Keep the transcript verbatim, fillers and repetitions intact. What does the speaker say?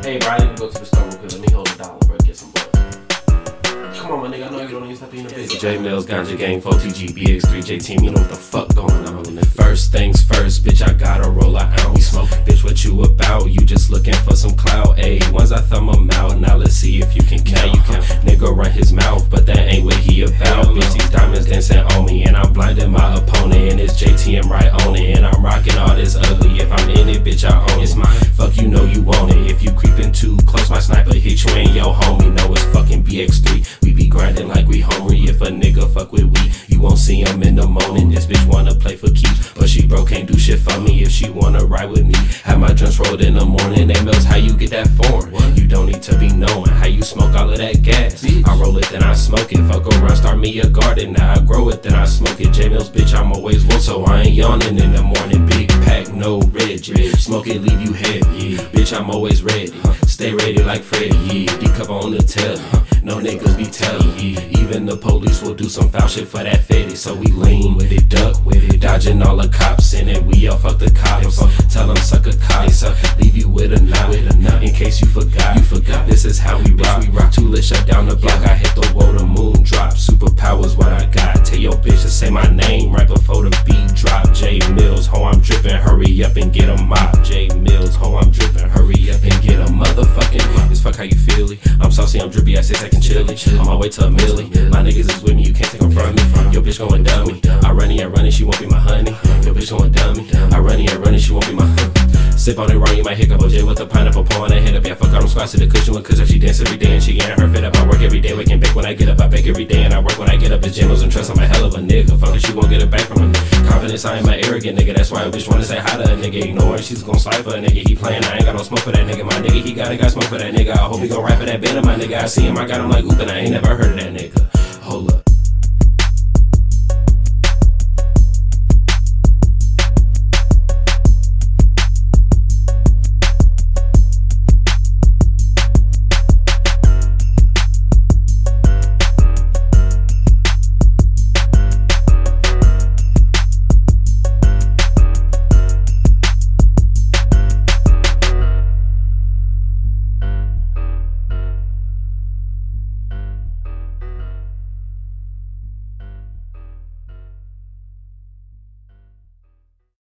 Hey, bro, I need to go to the store real quick. Let me hold a dollar, bro. Get some butter. Come on, my nigga. I know you don't even stop eating a bitch. J Mills, Ganja Gang, four T G, B X three, J Team. You know what the fuck going on. First things first, bitch, I gotta roll a ounce. Smoke, bitch, what you about? You just looking for some clout. Ayy, once I thumb him out, now let's see if you can count. You can. Nigga run his mouth, but that ain't what he about. Bitch, these diamonds dancing on me, and I'm blinding my opponent. And it's J T M right on it, and I'm rocking all this ugly. If I'm in it, bitch, I own it. It's mine. Fuck, you know you want it. If you creeping too close, my sniper hit you and yo homie. Know it's fucking B X three. We be grinding like we hungry. If a nigga fuck with we, you won't see him in the morning. This bitch wanna play for keeps, but she broke, can't do shit for me. If she wanna ride with me, have my joints rolled in the morning. They Mills, how you get that foreign? You don't need to be knowing how you smoke all of that gas. I roll it, then I smoke it. Fuck around, start me a garden. Now I grow it, then I smoke it. J Mills, bitch, I'm always woke, so I ain't yawning in the morning. Big pack, no rigid. Smoke it, leave you heavy. Bitch, I'm always ready. Stay ready like Freddy. Yeah. D cover on the telly. No niggas be telling. Even the police will do some foul shit for that fetty. So we lean with it, duck with it, dodging all the cops in it. We all fuck the cops. Tell them suck a cock. Leave you with a knot. In case you forgot, you forgot. This is how we rock. We rock. Two lit shut down the block. I hit the wall, the moon drop. Superpowers what I got. Tell your bitch to say my name right before the beat drop. J Mills, ho, I'm drippin'. Hurry up and get a mop. J Mills, ho, I'm drippin'. Hurry up and get a motherfucking mop. This fuck how you feel it. I'm saucy, I'm drippy. I say second chilly. On my way to a milli. My niggas is with me. You can't take them from me. Your bitch going dummy. I run it, I run it. She won't be my honey. Your bitch going dummy. I run it, I run it. She won't be my honey. Sip on it wrong, you might hiccup. O J with the pineapple, pouring that head up. Yeah, fuck all them squats to the cushion with cause if she dance every day and she getting her fed up. I work every day, waking bake when I get up. I bake every day and I work when I get up. It's Jimos and trust, I'm a hell of a nigga. Fuck it, she won't get it back from me. Confidence, I ain't my arrogant nigga. That's why a bitch wanna say hi to a nigga. Ignore her, she's gon' slide for a nigga. He playing, I ain't got no smoke for that nigga. My nigga, he got it, got smoke for that nigga. I hope he gon' rap for that band of my nigga. I see him, I got him like oop, and I ain't never heard of that nigga. Hold up.